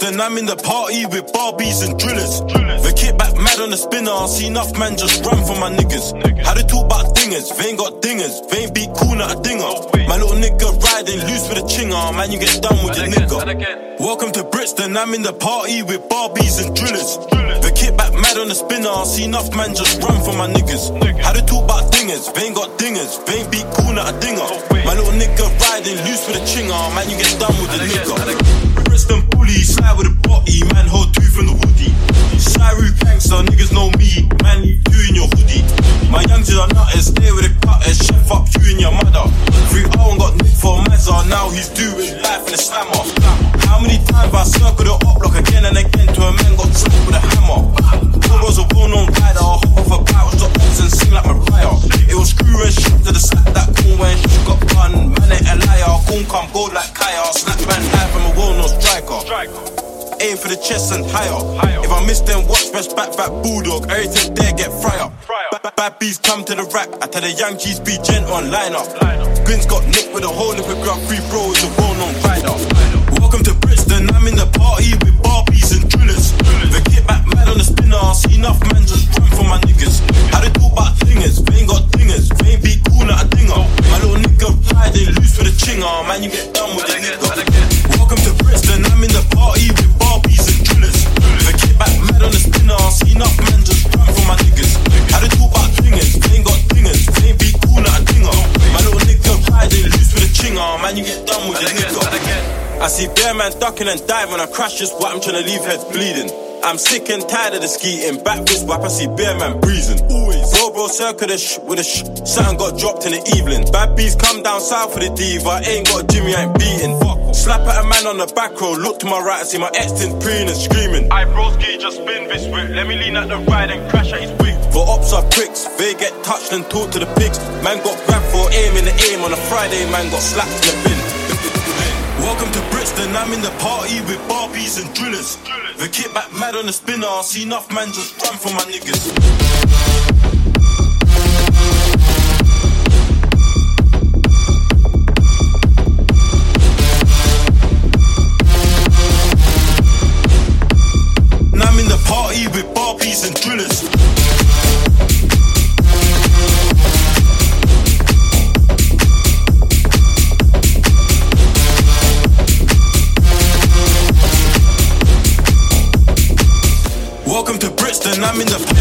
Brixton, I'm in the party with Barbies and drillers. The kit back mad on the spinner, see enough man just run for my niggas. How they talk about dingers, they ain't got dingers, they ain't be cool, not a dinger. My little nigga riding loose with a chinger, man, you get done with your nigga. Welcome to Brixton, I'm in the party with Barbies and drillers. The kit back mad on the spinner, see enough man just run for my niggas. How they talk about dingers, they ain't got dingers, they ain't be cool, not a dinger. My little nigga riding loose with a chinger, man, you get done with your nigga. Brixton bully, slide with a body, man, hold two from the woody. Syru gangster, niggas know me, man, leave you in your hoodie. My youngsters are nutters, stay with the cutters, chef up you and your mother. 3 Owen got nicked for Mazza, now he's doing life in the slammer. How many times I circle the up block again and again to a man got trapped with a hammer? Was a well-known rider, hop off a bike, was the ops and sing like Mariah. It was screw and shit to the slap that cool when she got bun. Man ain't a liar, coon come gold like Kaya. Slap man high from a well-known striker. Aim for the chest and higher. If I miss them, watch best back bulldog. Everything there get fryer. Bad bees come to the rack. I tell the young G's be gentle and line up. Grins got nicked with a whole liquid grab. 3 bro is a well-known rider. Welcome to Brixton, I'm in the party with Barbies and drillers. The kit back mad on the spinner, see enough man just run for my niggas. How they talk about dingers, they ain't got dingers, they ain't be cool, not a dinger. My little nigga riding loose with a chinger, man, you get done with the nigga. Welcome to Brixton, I'm in the party with Barbies and drillers. The kit back mad on the spinner, see enough man just run for my niggas. How they talk about dingers, they ain't got dingers, they ain't be cool, not a dinger. My little nigga riding loose with a chinger, man, you get done with the nigga. I see bear man ducking and diving, I crash just what I'm trying to leave heads bleeding. I'm sick and tired of the skeeting, back wrist whap, I see bear man breezing. Always. Bro, circle the with a something got dropped in the evening. Bad bees come down south for the diva, ain't got a Jimmy, I ain't beating. Slap at a man on the back row, look to my right, I see my ex in preening and screaming. I broski, just spin this whip, let me lean at the right and crash at his wig. For ops are pricks, they get touched and talk to the pigs. Man got grabbed for aim in the aim, on a Friday man got slapped in the bin. Welcome to Brixton, I'm in the party with Barbies and drillers. The kit back mad on the spinner, see enough man just run for my niggas. And I'm in the party with Barbies and drillers. Welcome to Brixton, I'm in the